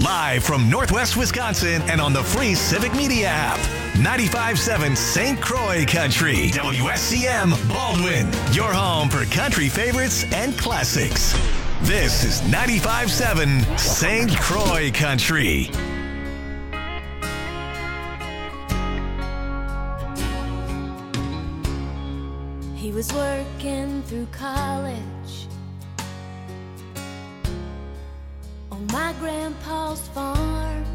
Live from Northwest Wisconsin and on the free Civic Media app. 95.7 St. Croix Country. WSCM Baldwin. Your home for country favorites and classics. This is 95.7 St. Croix Country. He was working through college on my grandpa's farm.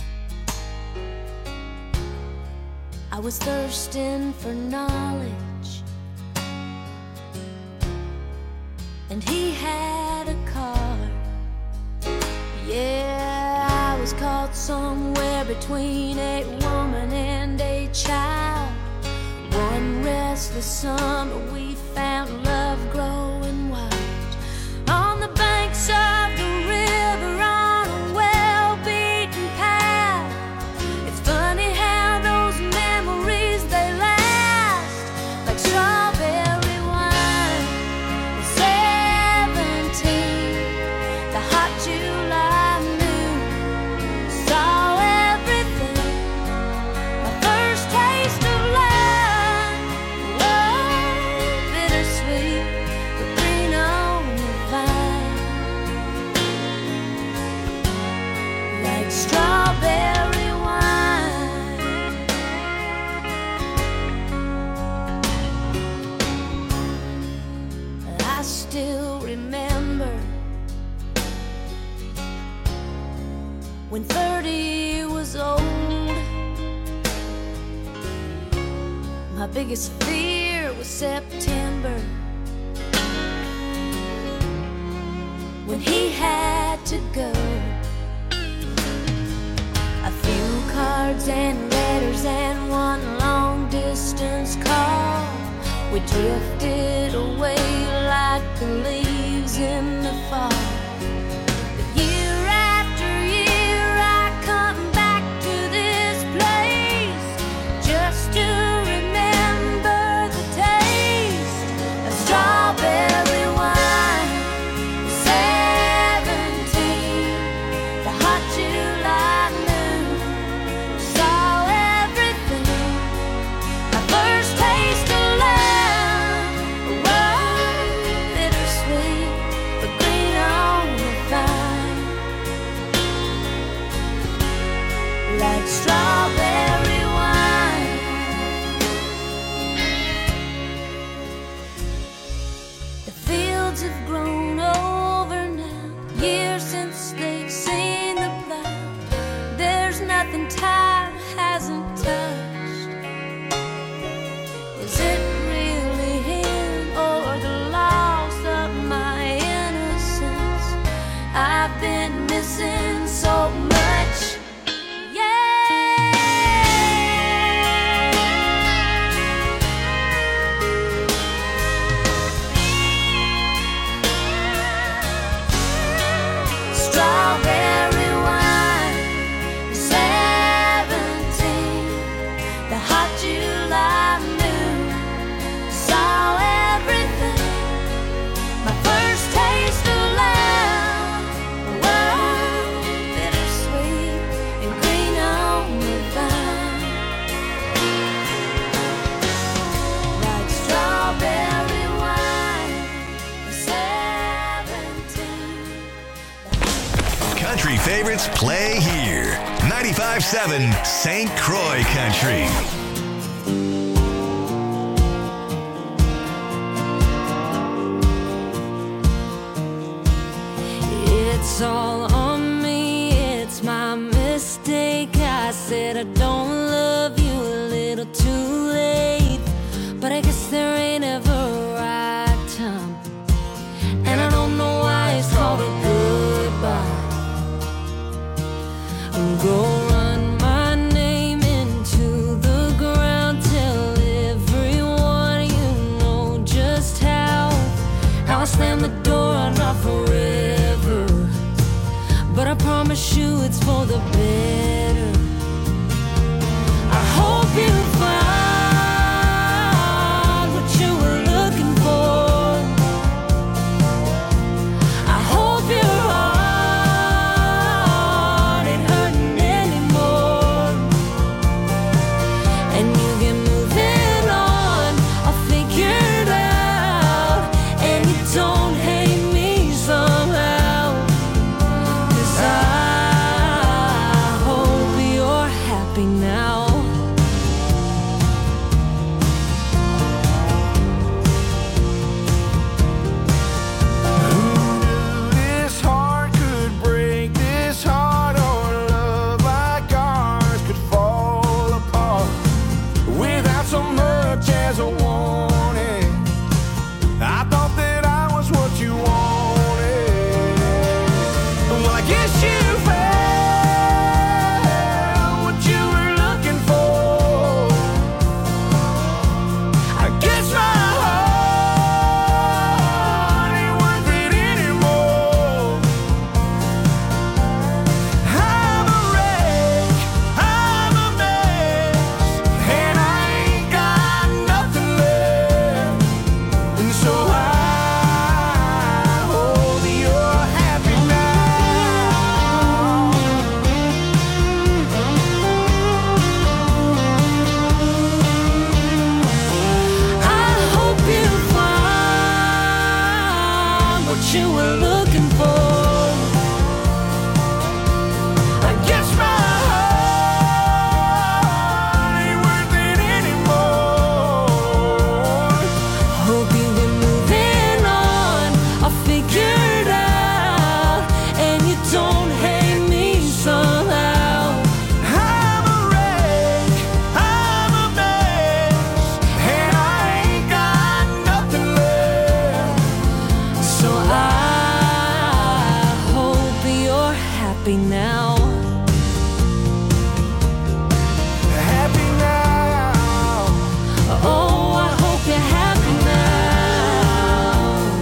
I was thirsting for knowledge, and he had a car. Yeah, I was caught somewhere between a woman and a child. One restless summer we found love growing wild on the banks of the river on a well-beaten path. It's funny how those memories, they last like strawberry wine. At 17, the hot July moon saw everything. My first taste of love, bittersweet, but green on the vine, like strawberry wine. I still remember when 30 was old. My biggest fear was September, when he had to go. A few cards and letters and one long distance call. We drifted away like the leaves in the fall. But year after year I come back to this place just to remember the taste of strawberry wine. 17, the hot July moon saw everything. My first taste of love, bittersweet, but green on the vine, like strawberry wine. The fields have grown over now, years since they've seen the plow. There's nothing time hasn't touched. Is it really him or the loss of my innocence? I've been missing so much. Strawberry wine, 17, the hot July moon saw everything. My first taste of love, bittersweet and green on the vine, like strawberry wine, 17. Country favorites play here. 95.7 St. Croix Country. It's all on me, it's my mistake. I said I don't love you a little too late, but I guess there ain't ever a right time, and I don't know why it's called a goodbye. Go run my name into the ground, tell everyone you know just how I slam the door, I'm not forever, but I promise you it's for the better. I hope you found what you were looking for. I hope your heart you were looking for. I guess my heart ain't worth it anymore. Hope you've been moving on, I'll figure it out, and you don't hate me somehow. I'm a wreck, I'm a mess, and I ain't got nothing left. So I hope you're happy now. Happy now. Oh, I hope you're happy now.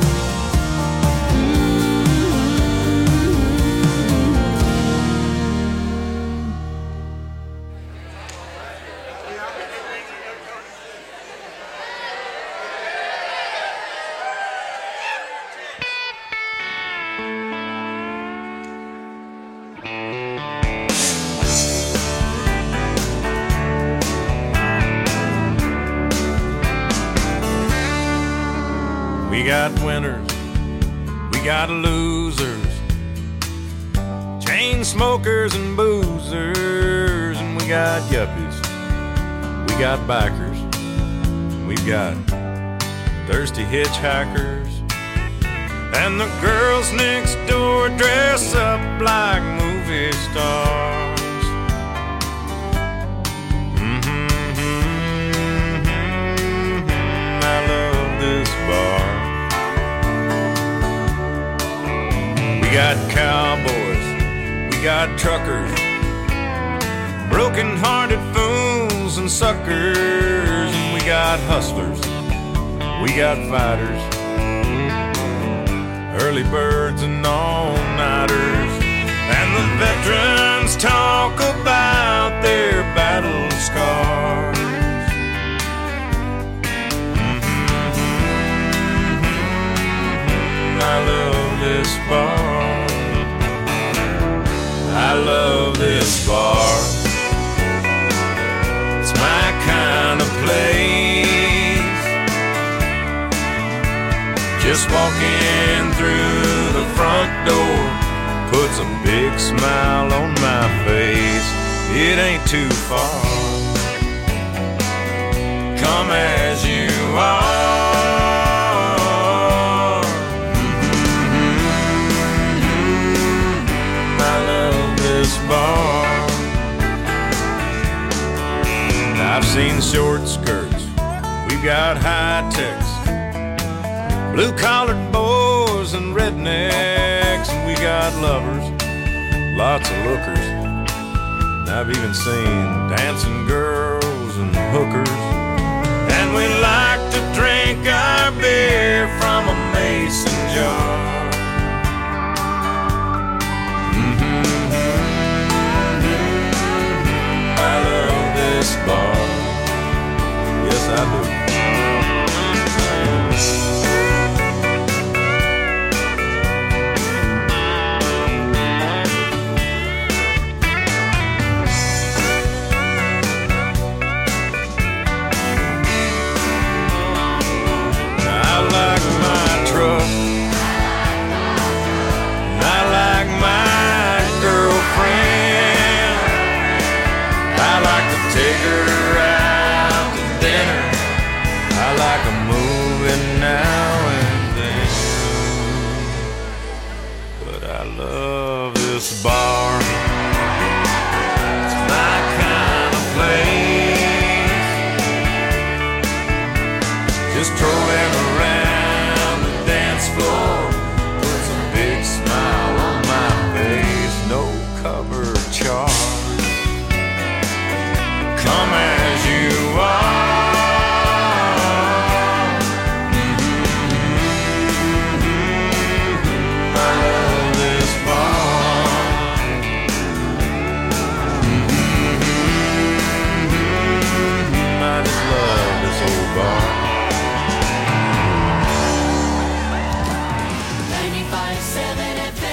We got winners, we got losers, chain smokers and boozers, and we got yuppies, we got bikers, we've got thirsty hitchhikers, and the girls next door dress up like movie stars. I love this bar. We got cowboys, we got truckers, broken-hearted fools and suckers, and we got hustlers, we got fighters, early birds and all-nighters, and the veterans talk about their battle scars. I love this bar. I love this bar. It's my kind of place. Just walking through the front door puts a big smile on my face. It ain't too far. Come as you are. Bar. I've seen short skirts, we've got high techs, blue-collared boys and rednecks, and we got lovers, lots of lookers. And I've even seen dancing girls and hookers, and we like to drink our beer from a mason jar. I love this bar. Yes, I do. I like my truck. I like my girlfriend. I like to take her out to dinner. I like a movie now and then. But I love this bar. It's my kind of place. Just strolling around the dance floor puts a big smile on my face. No cover charge. Come as you are. I love this bar. I just love this old bar. 95.7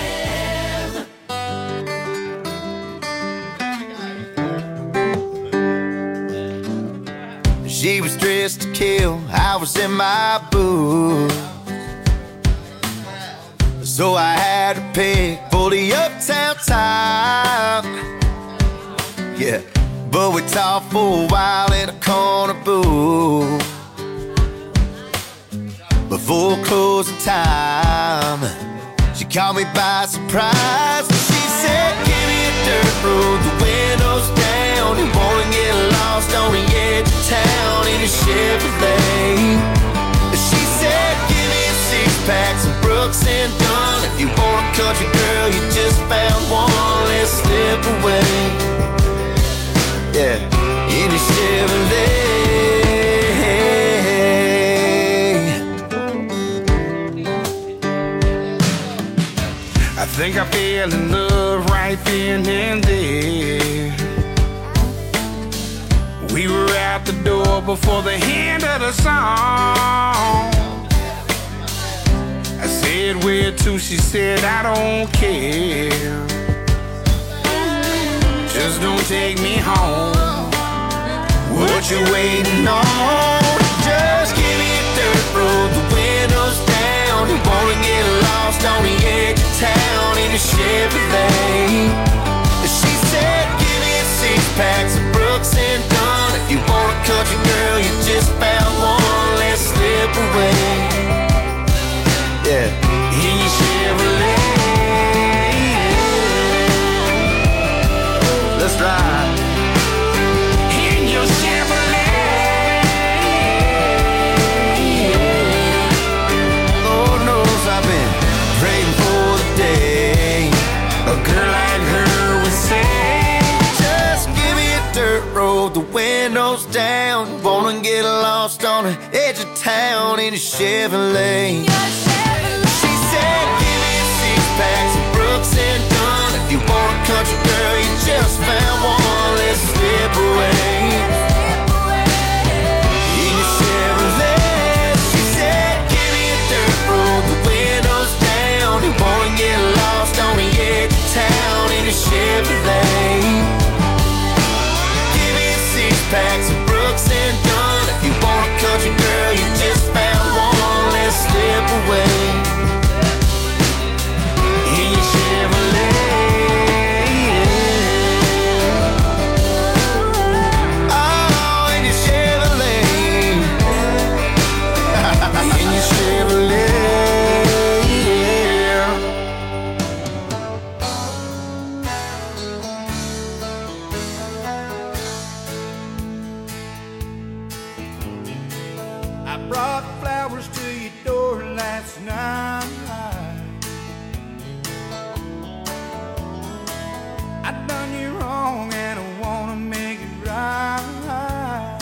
FM. She was dressed to kill, I was in my boots. So I had to pick for the uptown type. Yeah, but we talked for a while in a corner booth before closing time. She caught me by surprise. She said, give me a dirt road, the windows down. You wanna get lost on the edge of town in a Chevrolet. She said, give me a six-pack, some Brooks and Dunn. If you want a country girl, you just found one. Let's slip away. Yeah, in a Chevrolet. I think I fell in love right then and there. We were out the door before the end of the song. I said, where to? She said, I don't care. Just don't take me home. What you waiting on? Just give me a dirt road, the windows down. You wanna get lost on the edge of town in a Chevrolet. She said, give me a six-pack, some Brooks and Dunn. If you want a country girl, you just found one. Let's slip away. Yeah, in your Chevrolet. Let's ride. In your Chevrolet. Lord knows I've been praying for the day A girl like her would say, just give me a dirt road, the windows down. Wanna get lost on the edge of town in a Chevrolet. She said, give me a six-pack, some Brooks and Dunn. If you want a country girl, you just found one. Let's slip away. In your Chevrolet. She said, give me a dirt road, the windows down. You wanna get lost on the edge of town in a Chevrolet. Give me a six-pack, some Brooks and Dunn. If you want a country girl, you just found one. Let's slip away. In your Chevrolet. Oh, in your Chevrolet. in your Chevrolet. I brought flowers to your door last night. I done you wrong and I wanna make it right.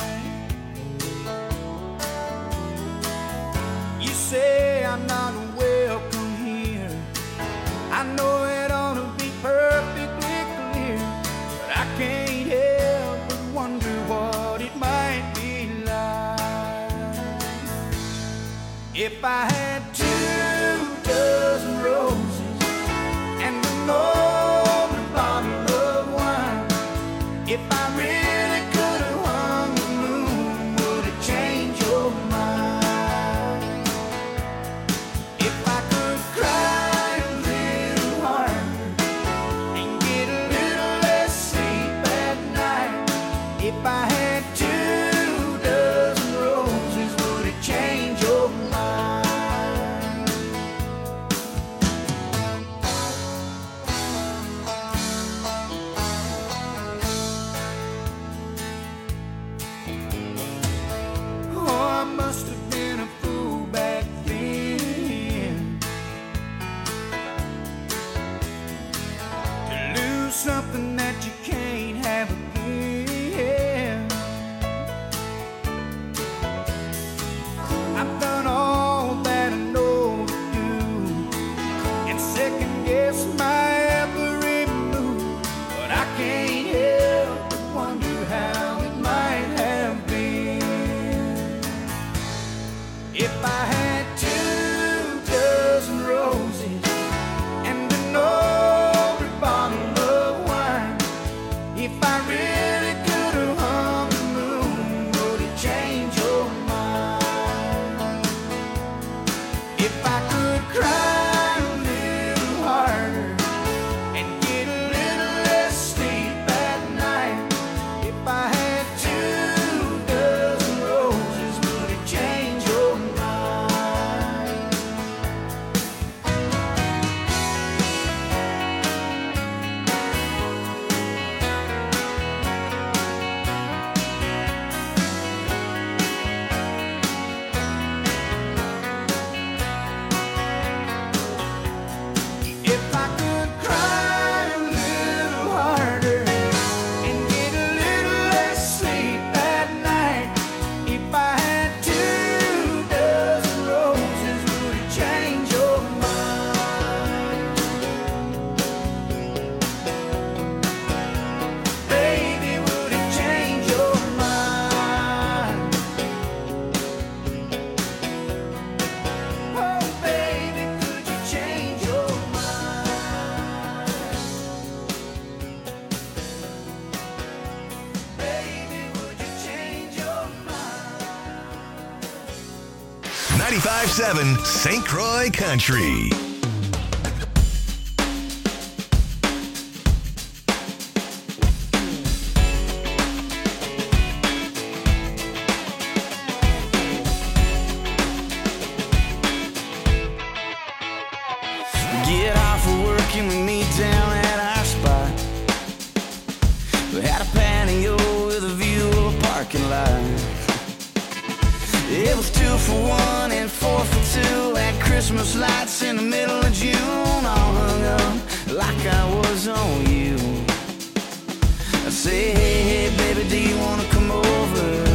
You say I'm not welcome here. I know it ought to be perfectly clear, but I can't help but wonder what it might be like if I had 2 dozen roses and an open bottle of wine. If I really could have hung the moon, would it change your mind? If I could cry a little harder and get a little less sleep at night. If I had 2 dozen roses, would it change your mind? Oh, I must have been a fool back then to lose something that you can't have again. I've done all that I know to do and second guess my every move, but I can't help but wonder how it might have been if I had 2 dozen roses and an open bottle of wine. If I really could have hung the moon, would it change your mind? If I could cry a little 95.7 St. Croix Country. Get off of work and we meet down at our spot. We had a patio with a view of a parking lot. It was 2 for $1 and 4 for $2. Had Christmas lights in the middle of June, all hung up like I was on you. I say, hey, baby, do you wanna come over?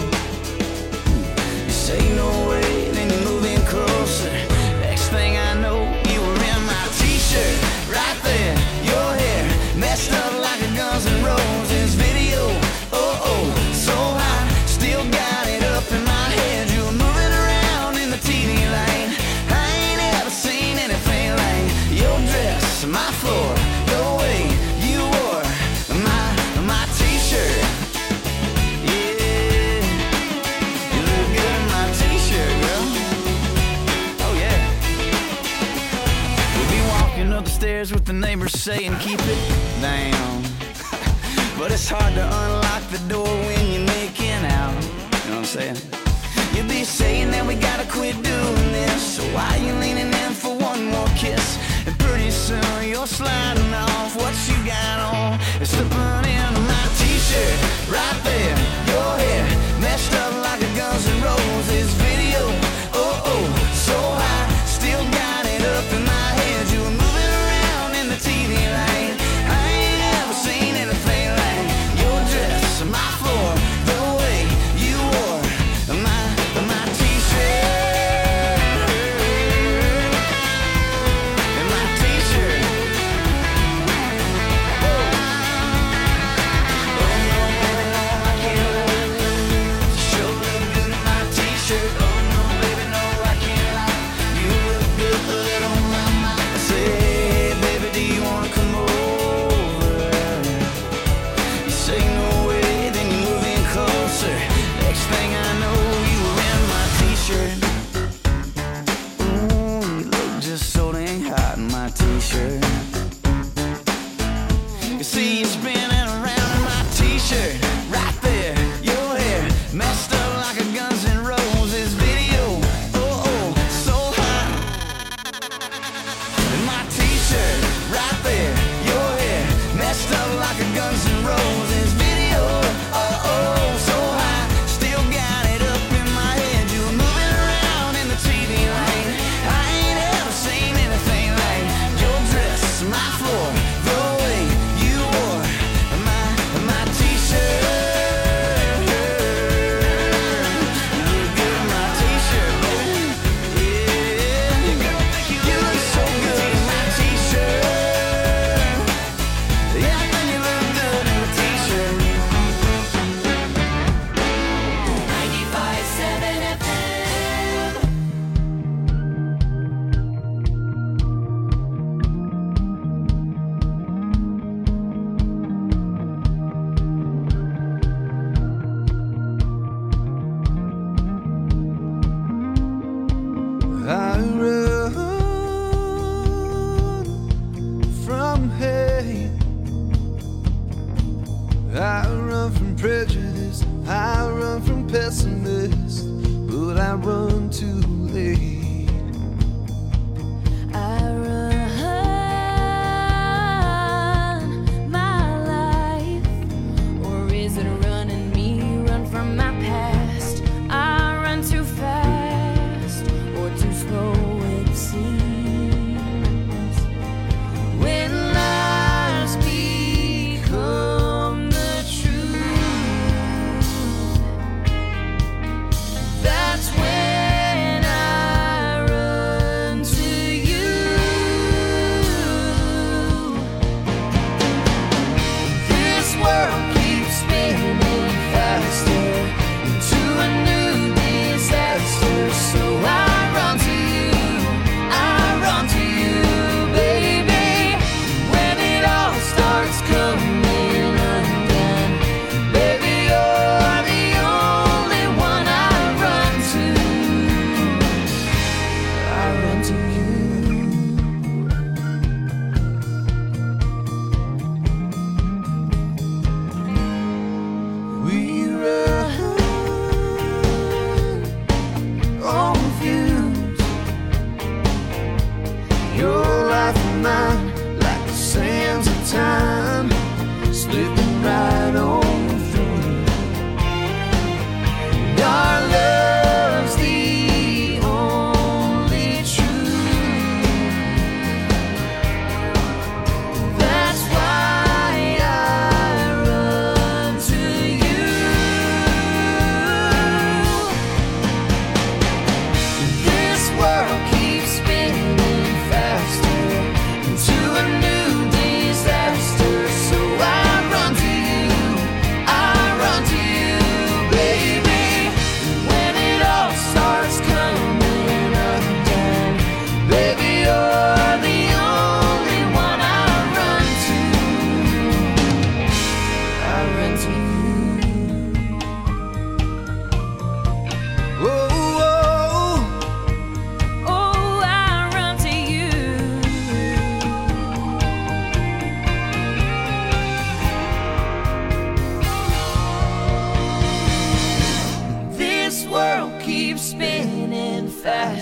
You say no way, then you move in closer. Next thing I know, you were in my t-shirt, right there. Your hair messed up like a Guns N' Roses video. Oh, oh, so high, still got it up in my head. You were moving around in the TV lane. I ain't ever seen anything like your dress, my floor, the way you wore my t-shirt. Yeah, you look good in my t-shirt, girl. Oh yeah. We'll be walking up the stairs with the neighbors saying keep it down. But it's hard to unlock the door when you're making out. You know what I'm saying? You'll be saying that we gotta quit doing this. So why you leaning in for one more kiss? And pretty soon you're sliding off what you got on. It's slipping into my t-shirt, right there. Your hair messed up like a Guns N' Roses video. Oh, oh, so high, still got it up in my head. You were moving around in the TV lane. I ain't ever seen anything like your dress, my floor, the way you wore my t-shirt. And my t-shirt. Sure look good in my t-shirt. Oh no, baby, no, I can't lie. You look good on my mind. I say, hey, baby, do you wanna come over? You say no way, then you move in closer. Next thing I know, you were in my t-shirt. Ooh, you look just so dang hot in my t-shirt. You see you spinning around in my t-shirt, right there. Your hair messed up like a Guns N' Roses video. Oh, oh, so hot. In my t-shirt, right there. Your hair messed up like a Guns N' Roses video. Oh, oh, so high, still got it up in my head. You were moving around in the TV lane. I ain't ever seen anything like your dress, my floor, the way you wore my t-shirt. You look good in my t-shirt, baby. Yeah, you look so good in my t-shirt. Yeah, I think you look good in the t-shirt. 95.7 FM. I run from hate. I run from prejudice. I run from pessimists. But I run too late. I run my life, or is it running me? Run from my past. I run too fast, or too slow it seems. When lies become the truth,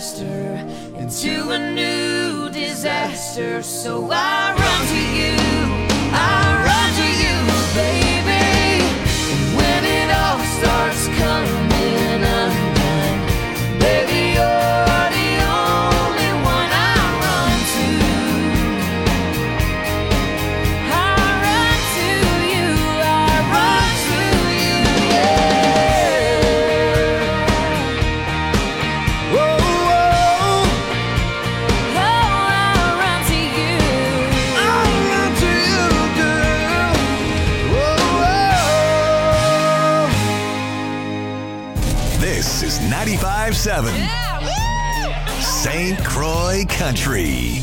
faster into a new disaster. So I run to you, I run to you, baby. And when it all starts coming undone, baby, you're the only one I run to. I run to you, I run to you, yeah. Whoa, whoa. Oh, I run to you. I run to you, girl. Whoa, whoa. This is 95.7 St. Croix Country.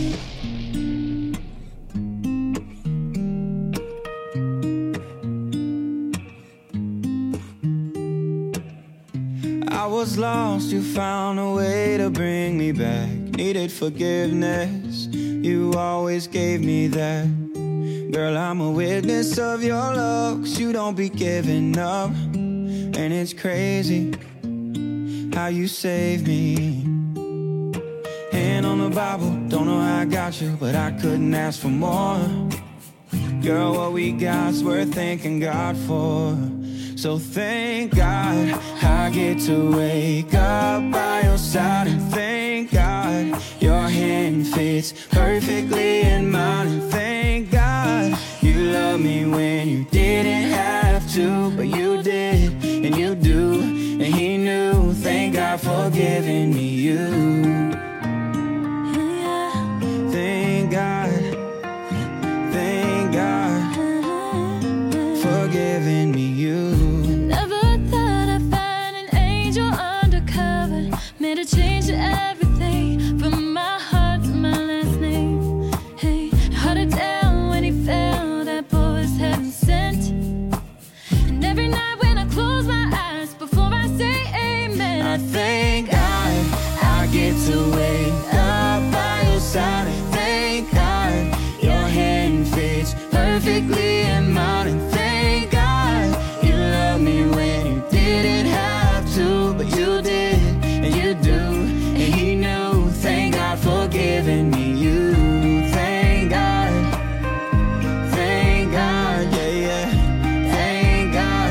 I was lost, you found a way to bring me back. Needed forgiveness, you always gave me that. Girl, I'm a witness of your love, 'cause you don't be giving up. And it's crazy how you saved me. Hand on the Bible, don't know how I got you, but I couldn't ask for more. Girl, what we got's worth thanking God for. So thank God I get to wake up by your side. And thank God your hand fits perfectly in mine. And thank God you love me when you didn't have to, but you did and you do, and he knew. Thank God for giving me you. Thank God, thank God for giving me you. Never thought I'd find an angel undercover, made a change to everything from my heart to my last name. Hey, held it down when he fell, that boy was heaven sent. And every night when I close my eyes before I say amen, I thank God I get to wake up by your side. And thank God your hand fits perfectly in mine. And thank God you love me when you didn't have to, but you did and you do, and he knew. Thank God for giving me you. Thank God, yeah, yeah. Thank God.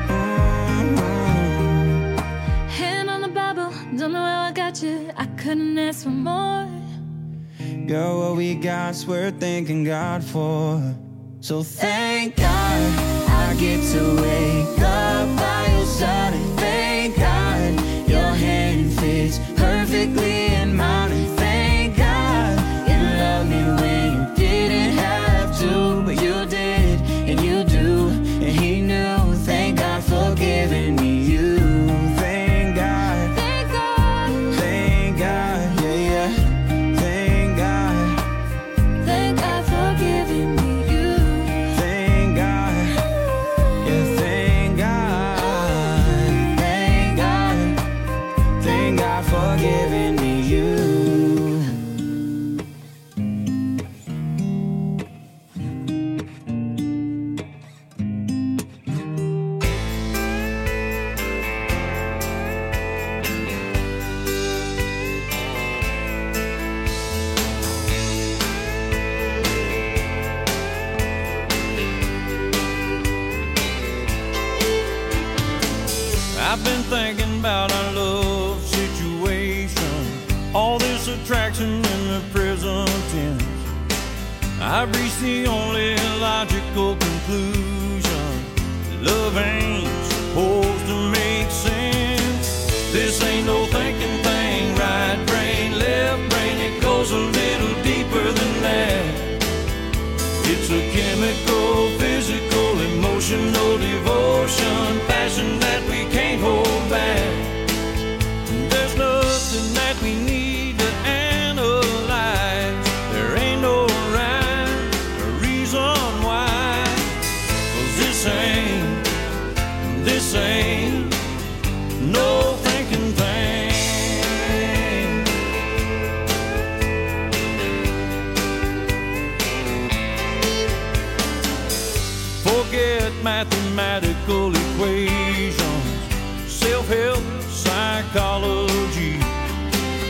hand on the Bible, don't know how I got you, I couldn't ask for more. Girl, what we got's worth thanking God for. So thank God I get to wake up by your side. And thank God your hand fits perfectly in mine. And thank God you love me when you didn't have to, but you did and you do, and he knew. Thank God for giving me you. Thank God, Thank God, thank God, yeah, yeah. Thank God, thank God for giving me you. thank God, yeah, thank God, thank God, thank God for giving me you. I've been thinking about our love situation, all this attraction in the present tense. I've reached the only logical conclusion: love ain't supposed to make sense. This ain't no thinking thing, right brain, left brain, it goes a little deeper than that. It's a chemical, physical, emotional devotion, passion that we can't hold back. There's nothing that we need to analyze. There ain't no rhyme or reason why. 'Cause this ain't no thinking thing. Forget mathematical equations, self-help, psychology.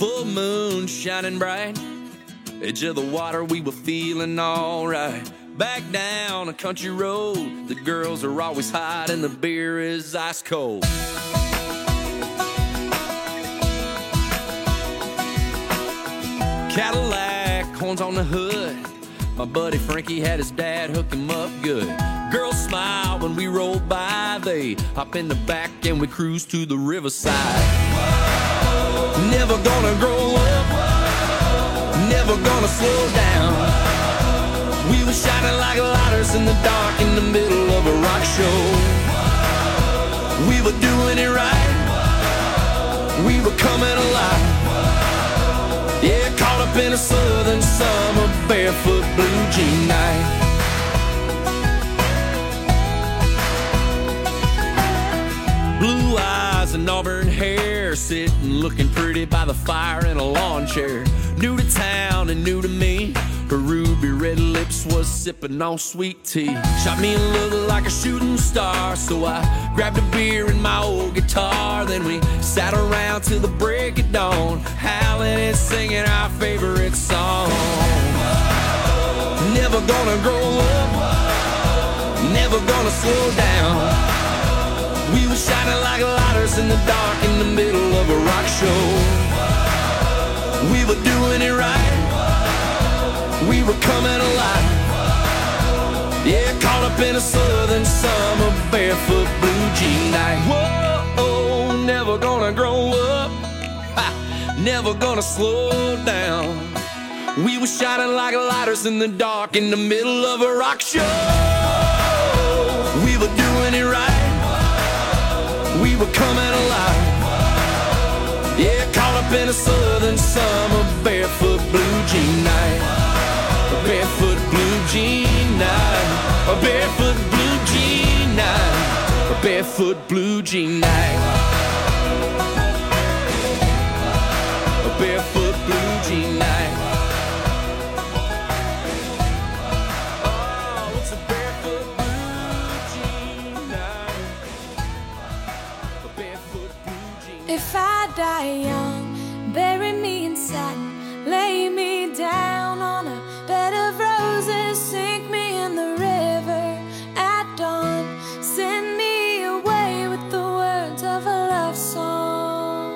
Full moon shining bright, edge of the water, we were feeling alright. Back down a country road, the girls are always hot and the beer is ice cold. Cadillac, horns on the hood, my buddy Frankie had his dad hook him up good. Girls smile when we roll by, they hop in the back and we cruise to the riverside. Never gonna grow up, never gonna slow down. We were shining like lighters in the dark in the middle of a rock show. We were doing it right, we were coming alive. Yeah, caught up in a southern summer, barefoot blue jean night. Blue eyes and auburn hair, sitting looking pretty by the fire in a lawn chair. New to town and new to me, her ruby red lips was sipping on sweet tea. Shot me a look like a shooting star, so I grabbed a beer and my old guitar. Then we sat around till the break of dawn, howling and singing our favorite song. Never gonna grow up, never gonna slow down. We were shining like lighters in the dark in the middle of a rock show. We were doing it right, we were coming alive. Yeah, caught up in a southern summer, barefoot blue jean night. Whoa, never gonna grow up, never gonna slow down. We were shining like lighters in the dark in the middle of a rock show. We were doing it right, we were coming alive. Yeah, caught up in a southern summer, barefoot blue jean night. A barefoot blue jean night, a barefoot blue jean night, a barefoot blue jean night, a barefoot blue jean night. Oh, it's a barefoot blue jean night, a barefoot blue jean night. If I die young, bury me in satin, lay me down on a bed of roses, sink me in the river at dawn, send me away with the words of a love song.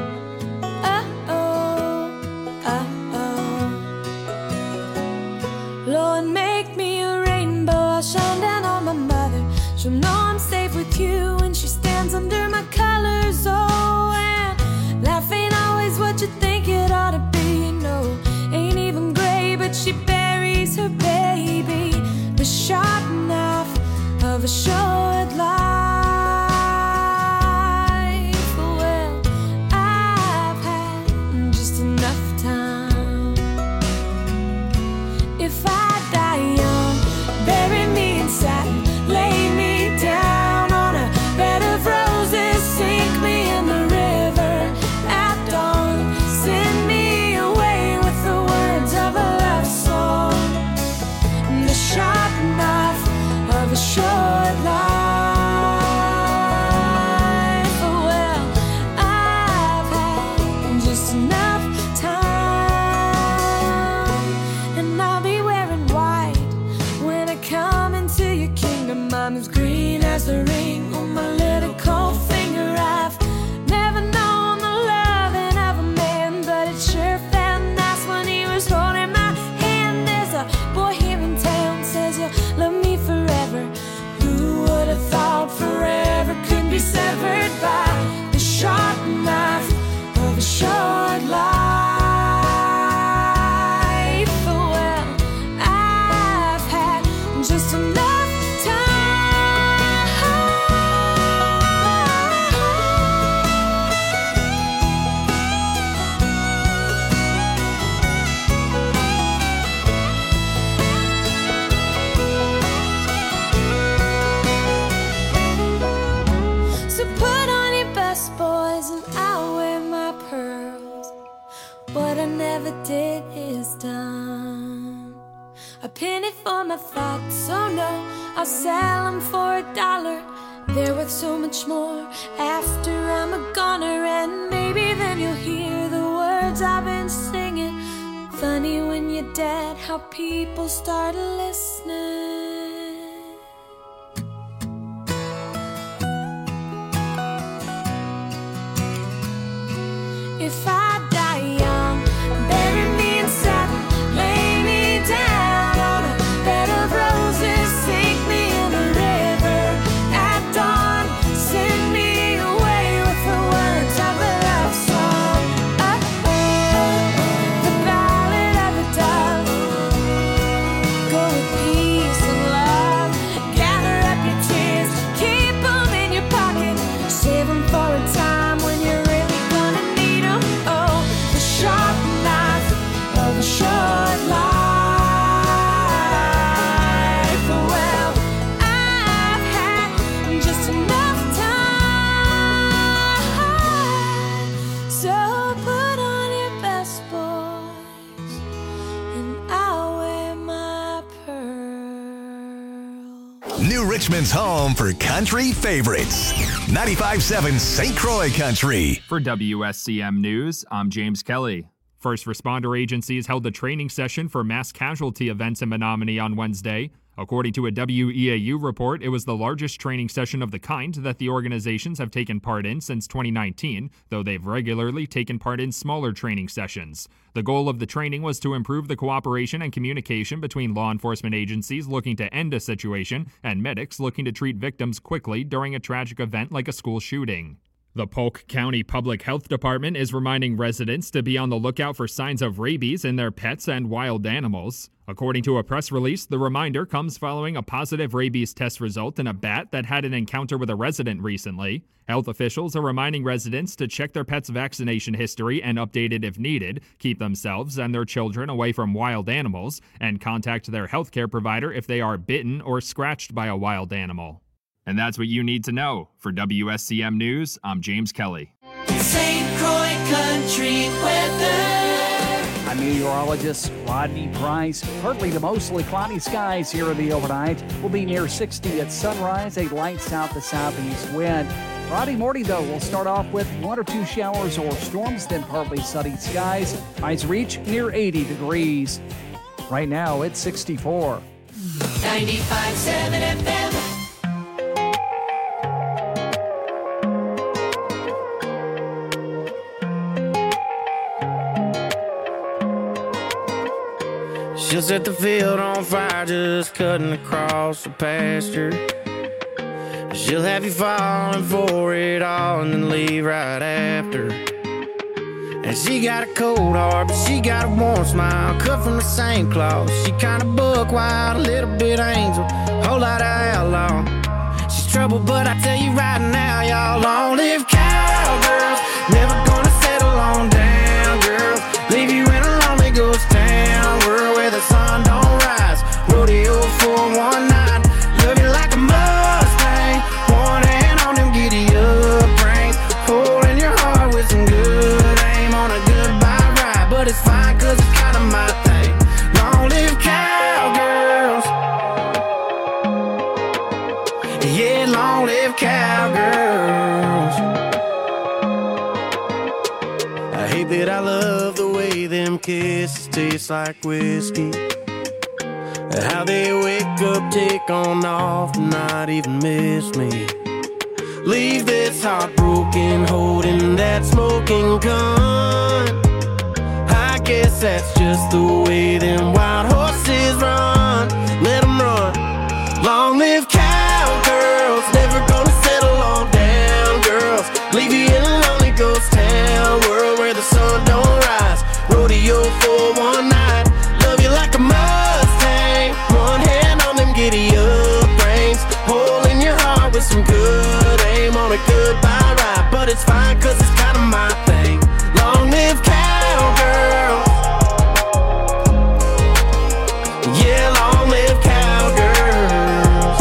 Oh, oh, oh. Lord, make me a rainbow, I'll shine down on my mother. She'll know I'm safe with you when she stands under my colors. Oh, and life ain't always what you think it ought to be, no. Ain't even gray, but she buries her baby. The sharp knife of a short life. Well, I've had just enough time. If I die young, bury me in satin, lay me down on a bed of roses, sink me in the river at dawn, send me away with the words of a love song. The sharp knife of a short life. Well, I've had just enough time, and I'll be wearing white when I come into your kingdom. I'm as green as the ring on my little cold finger. I've never known the loving of a man, but it sure felt nice when he was holding my hand. There's a boy here in town says you'll love me forever. Who would have thought forever could be severed by the sharp knife of a short life? Well, I've had just enough time. So put on your best boys and I'll wear my pearls. What I never did is done. A penny for my thoughts, oh no, I'll sell them for $1. They're worth so much more after I'm a goner, and maybe then you'll hear the words words I've been singing. Funny when you're dead, how people start listening. If I die young, bury me in satin, lay me down on a bed of roses, sink me in a river at dawn, send me away with the words of a love song. The ballad of a dove. Go with peace and love. Gather up your tears, keep them in your pocket, save them for a time when you're really gonna need them. Oh, the sharp knife of a short life. Well, I've had just enough time. So put on your best, boys, and I'll wear my pearl. New Richmond's home for country favorites. 95.7 St. Croix Country. For WSCM News, I'm James Kelly. First responder agencies held a training session for mass casualty events in Menominee on Wednesday. According to a WEAU report, it was the largest training session of the kind that the organizations have taken part in since 2019, though they've regularly taken part in smaller training sessions. The goal of the training was to improve the cooperation and communication between law enforcement agencies looking to end a situation and medics looking to treat victims quickly during a tragic event like a school shooting. The Polk County Public Health Department is reminding residents to be on the lookout for signs of rabies in their pets and wild animals. According to a press release, the reminder comes following a positive rabies test result in a bat that had an encounter with a resident recently. Health officials are reminding residents to check their pet's vaccination history and update it if needed, keep themselves and their children away from wild animals, and contact their healthcare provider if they are bitten or scratched by a wild animal. And that's what you need to know. For WSCM News, I'm James Kelly. St. Croix Country weather. I'm meteorologist Rodney Price. Partly to mostly cloudy skies here in the overnight. We'll be near 60 at sunrise, a light south to southeast wind. Friday morning, though, we'll start off with 1 or 2 showers or storms, then partly sunny skies. Highs reach near 80 degrees. Right now, it's 64. 95.7 FM. She'll set the field on fire just cutting across the pasture. She'll have you falling for it all and then leave right after. And she got a cold heart, but she got a warm smile, cut from the same cloth. She kinda buck wild, a little bit angel, whole lot of outlaw. She's trouble, but I tell you right now, y'all, long live cowgirls. Never gonna settle on down, girls. Leave you in a lonely ghost town, world where the sun don't rise. Rodeo for one night, love you like a Mustang. One hand on them giddy up reins, holding your heart with some good aim on a goodbye ride. But it's fine, cause it's kinda my thing. Long live cowgirls. Yeah, long live cowgirls. I hate that I love the way them kisses taste like whiskey. How they wake up, take on off, not even miss me. Leave this heart broken, holding that smoking gun. I guess that's just the way them wild horses run. Let them run. Long live cowgirls, never gonna settle on down, girls. Leave you in a lonely ghost town, world where the sun don't rise. Rodeo for one night, love you like a Mustang. One hand on them giddy up reins, holding your heart with some good aim on a goodbye ride. But it's fine, cause it's kinda my thing. Long live cowgirls. Yeah, long live cowgirls.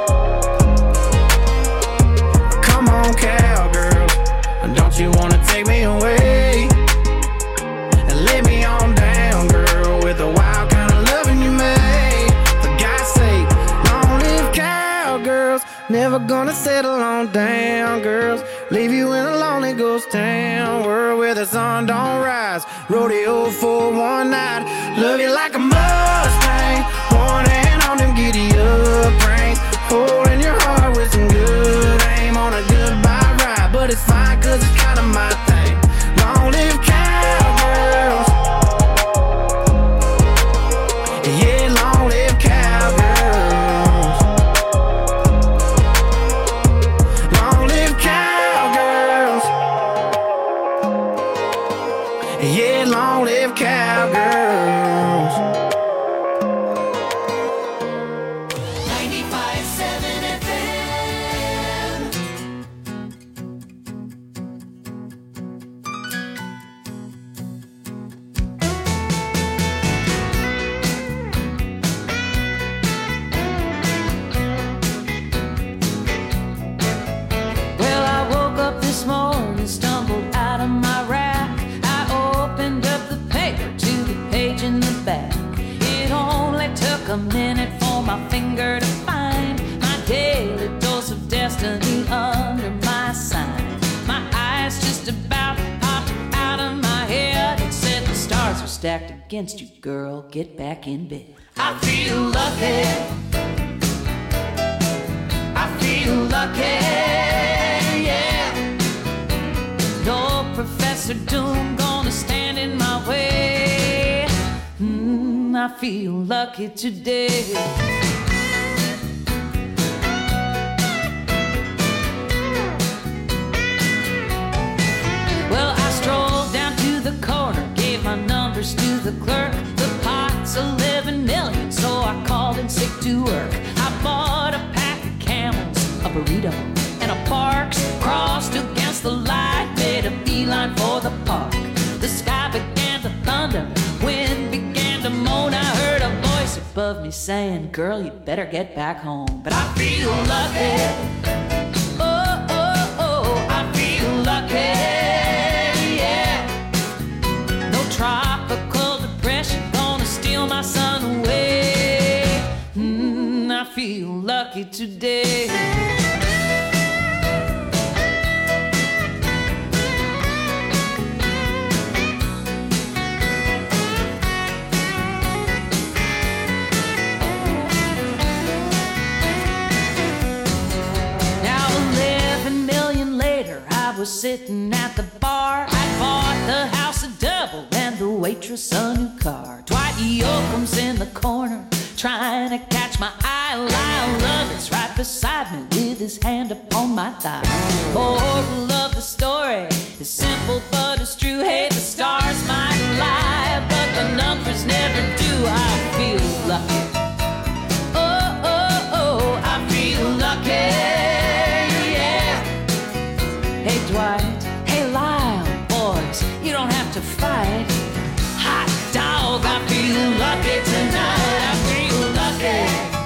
Come on, cowgirls, don't you wanna take me away and lay me on down, girl, with the wild kind of loving you made. For God's sake, long live cowgirls. Never gonna settle on down, girls. Leave you in a lonely ghost town, world where the sun don't rise. Rodeo for one night. Love you like a Mustang, one hand on them giddy up reins, holding your heart with some good aim on a goodbye ride. But it's fine cause it's kinda my thing. Long live cowgirls. Yeah, long live cowgirls. Long live cowgirls. Yeah, long live cowgirls. 95.7 FM. Well, I woke up this morning, stumbled out of my rack. I opened up the paper to the page in the back. It only took a minute for my finger to find my daily dose of destiny under my sign. My eyes just about popped out of my head. It said the stars are stacked against you, girl. Get back in bed. I feel lucky. I feel lucky, yeah. No Professor Doom gonna stand in my way. I feel lucky today. Well, I strolled down to the corner, gave my numbers to the clerk. The pot's 11 million, so I called in sick to work. I bought a pack of Camels, a burrito, and a Parks. Crossed against the light, made a beeline for the park. The sky began to thunder, wind began to moan. I heard a voice above me saying, girl, you better get back home. But I feel lucky. Oh, oh, oh, I feel lucky. Yeah. No tropical depression gonna steal my sun away. I feel lucky today. Now 11 million later, I was sitting at the bar. I bought the house a double and the waitress a new car. Dwight Yoakam's in the corner, trying to catch my eye. Lyle Lovett's right beside me with his hand upon my thigh. Moral of the story is simple but it's true. Hey, the stars might lie, but the numbers never do. I feel lucky. Oh, oh, oh, I feel lucky. Yeah. Hey, Dwight. Hey, Lyle. Boys, you don't have to fight. Hot dog, I feel lucky tonight. I feel lucky.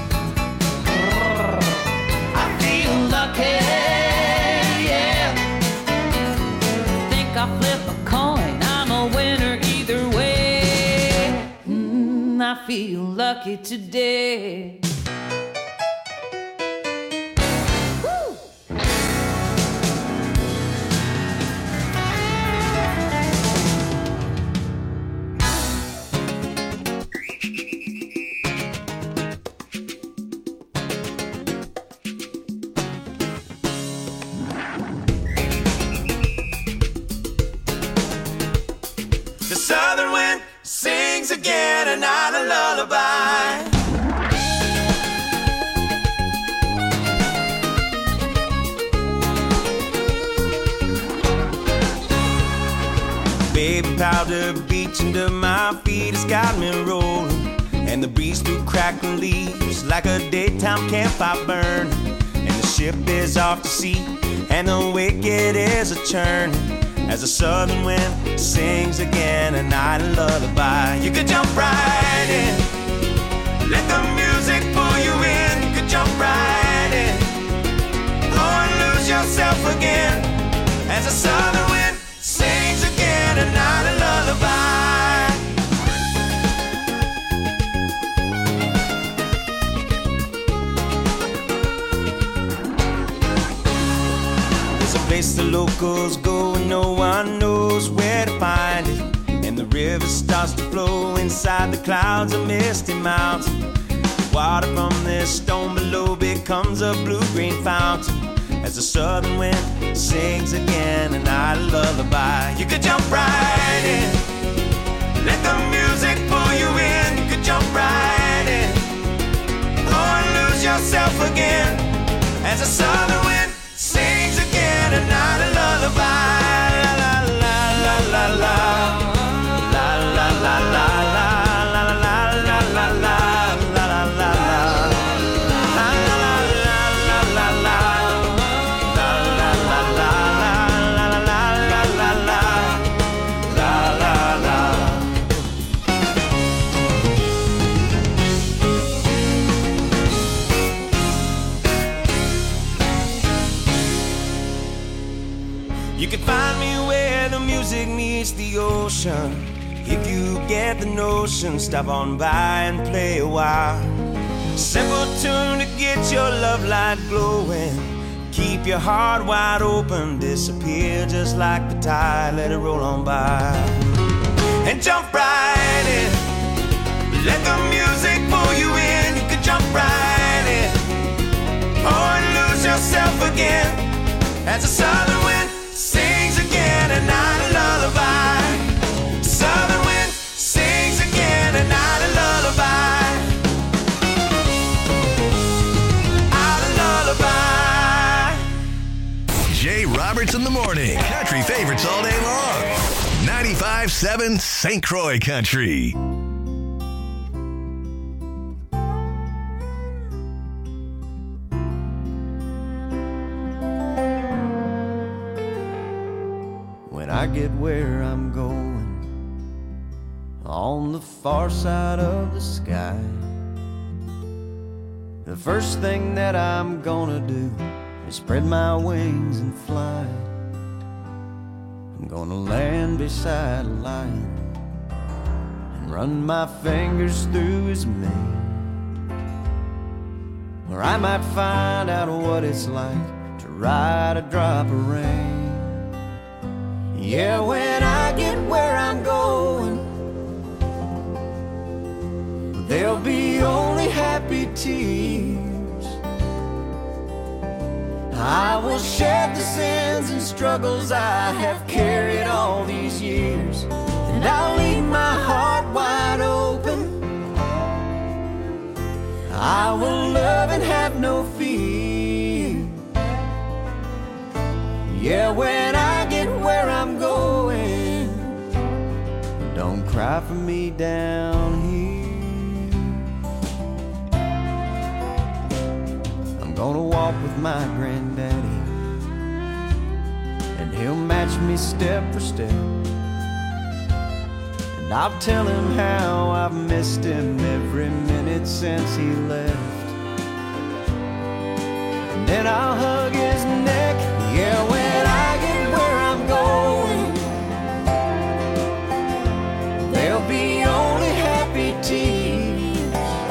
I feel lucky. Yeah. Think I'll flip a coin. I'm a winner either way. I feel lucky today. The southern wind sings again another lullaby. Baby powder beach under my feet has got me rolling, and the breeze through crackling leaves like a daytime campfire burn. And the ship is off to sea, and the wicked is a churning, as the southern wind sings again a night lullaby. You could jump right in, let the music pull you in. You could jump right in, oh, and lose yourself again, as the southern wind sings again a night lullaby. There's a place the locals go and no one knows where to find it. And the river starts to flow inside the clouds of misty mountain. The water from this stone below becomes a blue-green fountain as the southern wind sings again a night lullaby. You could jump right in, let the music pull you in. You could jump right in, or lose yourself again as the southern wind sings again a night a lullaby. La la la la la la la la la la la la la la la la la. You can find me where the music meets the ocean. If you get the notion, stop on by and play a while. Simple tune to get your love light glowing. Keep your heart wide open, disappear just like the tide, let it roll on by. And jump right in, let the music pull you in. You can jump right in, or lose yourself again as the southern wind sings again a night a lullaby. Southern wind sings again a night a lullaby. A lullaby. Jay Roberts in the morning. Country favorites all day long. 95.7 St. Croix Country. When I get where I'm going, on the far side of the sky, the first thing that I'm gonna do is spread my wings and fly. I'm gonna land beside a lion and run my fingers through his mane, or I might find out what it's like to ride a drop of rain. Yeah, when I get where I'm going, there'll be only happy tears. I will shed the sins and struggles I have carried all these years, and I'll leave my heart wide open. I will love and have no fear. Yeah, when I get where I'm going, don't cry for me down here. I'm gonna walk with my granddaddy, and he'll match me step for step, and I'll tell him how I've missed him every minute since he left, and then I'll hug his neck. Yeah, when I get where I'm going, there'll be only happy tears.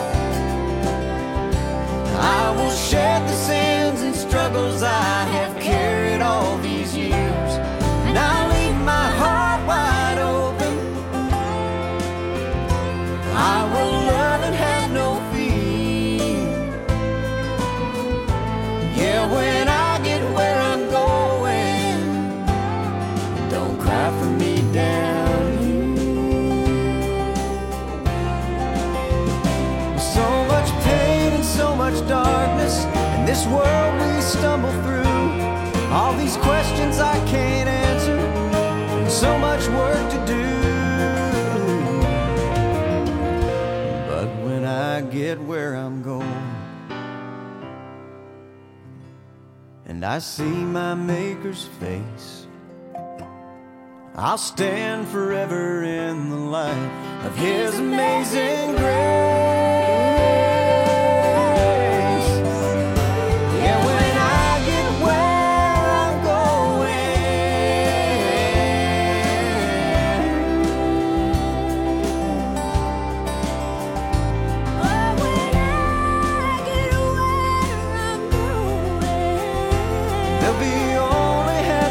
I will shed the sins and struggles I have carried all these years, and I'll leave my heart wide open. I will love and have no fear. Yeah, when I get where I'm going, don't cry for me down here. So much pain and so much darkness in this world we stumble through. All these questions I can't answer, and so much work to do. But when I get where I'm going, and I see my Maker's face, I'll stand forever in the light of His amazing grace. Yeah, when I get where I'm going, there'll be only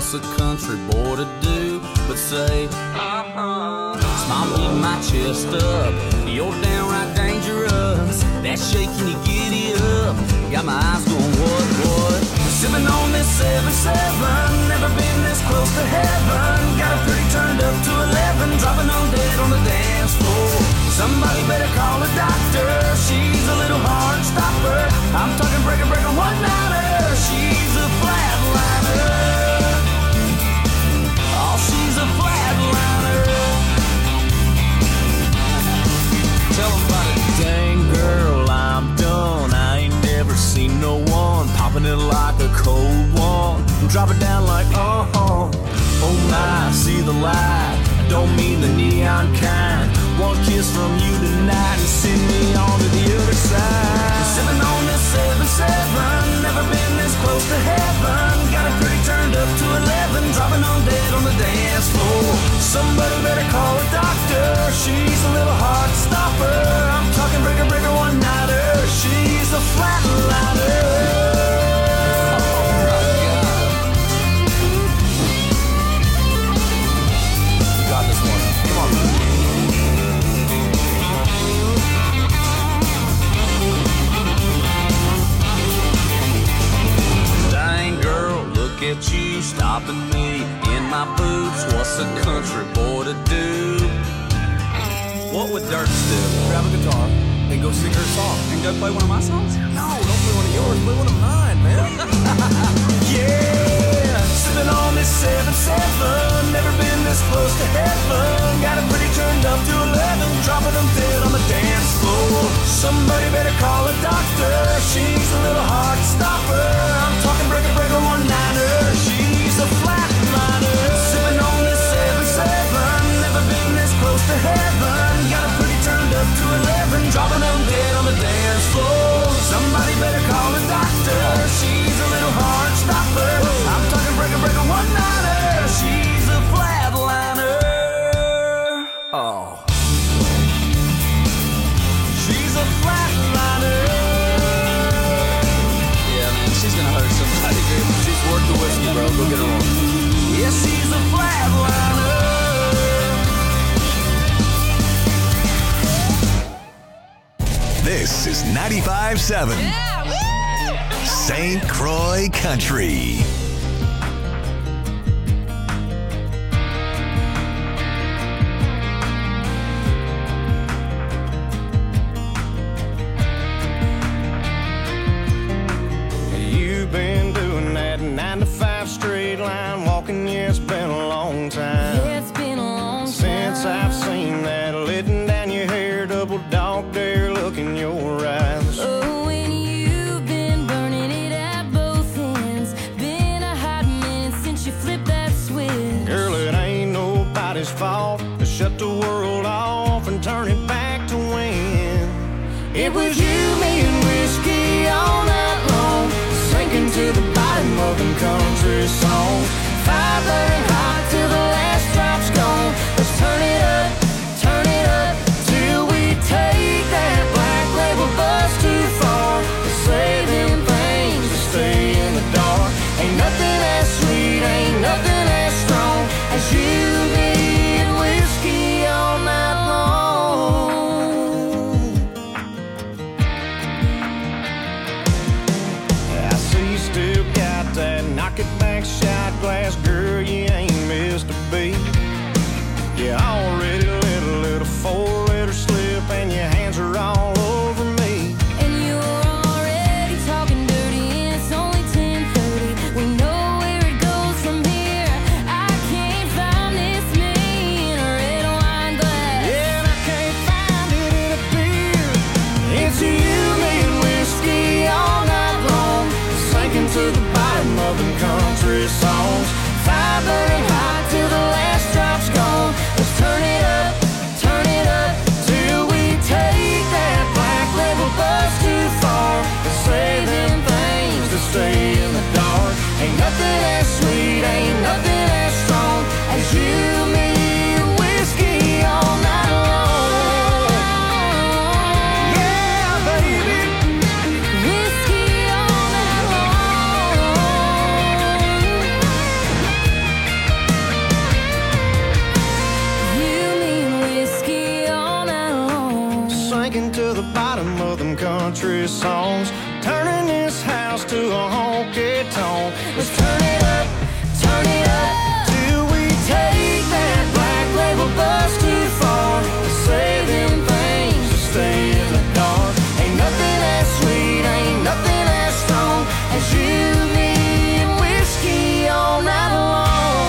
what's a country boy to do but say, smile, beat my chest up, you're downright dangerous. That shaking you giddy up, got my eyes going what? Sipping on this 7-7, never been this close to heaven. Got her pretty turned up to 11, dropping on dead on the dance floor. Somebody better call a doctor, she's a little hard stopper. I'm talking breaker, one-nighter, she's a flatliner. Oh, she's a flatliner. Tell them about it. Dang girl, I'm done, I ain't never seen no one popping it like a cold one. Drop it down like, oh my, see the light. I don't mean the neon kind. One kiss from you tonight and send me on to the other side. Sipping on this 7-7, never been this close to heaven. Got her pretty turned up to 11, dropping on dead on the dance floor. Somebody better call a doctor, she's a little hard stopper. I'm talking breaker, one-nighter, she's a flatliner. At you stopping me in my boots, what's a country boy to do? What would Dirks do? Grab a guitar and go sing her song. And go play one of my songs? No, don't play one of yours, play one of mine, man. Yeah, sipping on this 7-7, never been this close to heaven. Got it pretty turned up to 11, dropping them dead on the dance floor. Somebody better call a doctor, she's a little hard stopper. I'm talking breaker, one-nighter, she's a flatliner. Sipping on this 7-7, never been this close to heaven. Got it pretty turned up to 11, dropping them dead on the dance floor. Somebody better call a doctor, she's a little hard stopper. I'm talking breaker, one-nighter, she's a flatliner. Oh, she's a flatliner. Yeah, man, she's gonna hurt somebody, dude. She's worth the whiskey, bro. Go get her on. Yeah, she's a flatliner. This is 95.7 St. Croix Country. You've been doing that 9 to 5 straight line walking, yeah, it's been a long time. Yeah, it's been a long time since I've seen that letting down your hair, double dog dare look in your eyes. Oh, and you've been burning it at both ends. Been a hot minute since you flipped that switch. Girl, it ain't nobody's fault to shut the world off and turn it back to when it was you, me, and whiskey all night long, sinking to the bottom of them country songs. Fire burning hot till the last drop's gone. Let's turn it up till we take that black label bus too far. Say them things to stay in the dark. Ain't nothing as sweet, ain't nothing as strong as you, me, and whiskey all night long. I see you still got that knock it back shot glass country songs, turning this house to a honky tonk. Let's turn it up till we take that black label bus too far. Say them things to stay in the dark. Ain't nothing as sweet, ain't nothing as strong as you, me, and whiskey all night long.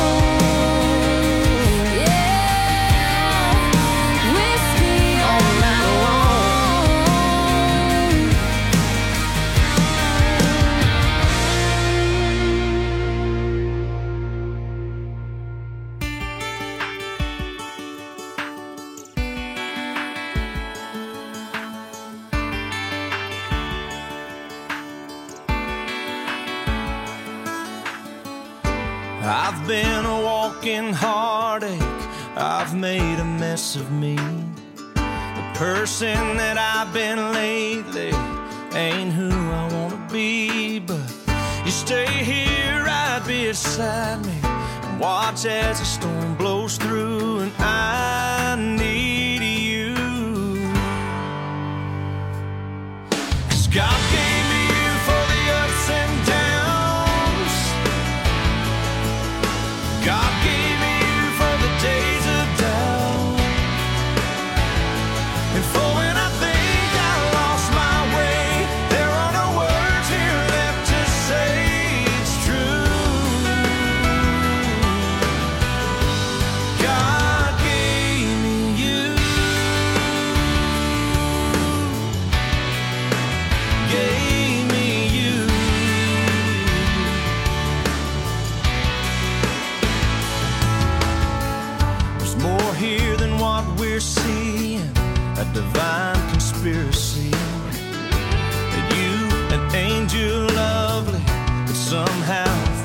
I've been a walking heartache, I've made a mess of me. The person that I've been lately ain't who I wanna be. But you stay here right beside me and watch as the storm blows through, and I need you. 'Cause God gave me you for the ups and downs. God gave me you for the days of doubt, and for when I think I lost my way, there are no words here left to say it's true. God gave me you, gave me you. There's more here than what we're seeing, a divine conspiracy. That you, an angel lovely, could somehow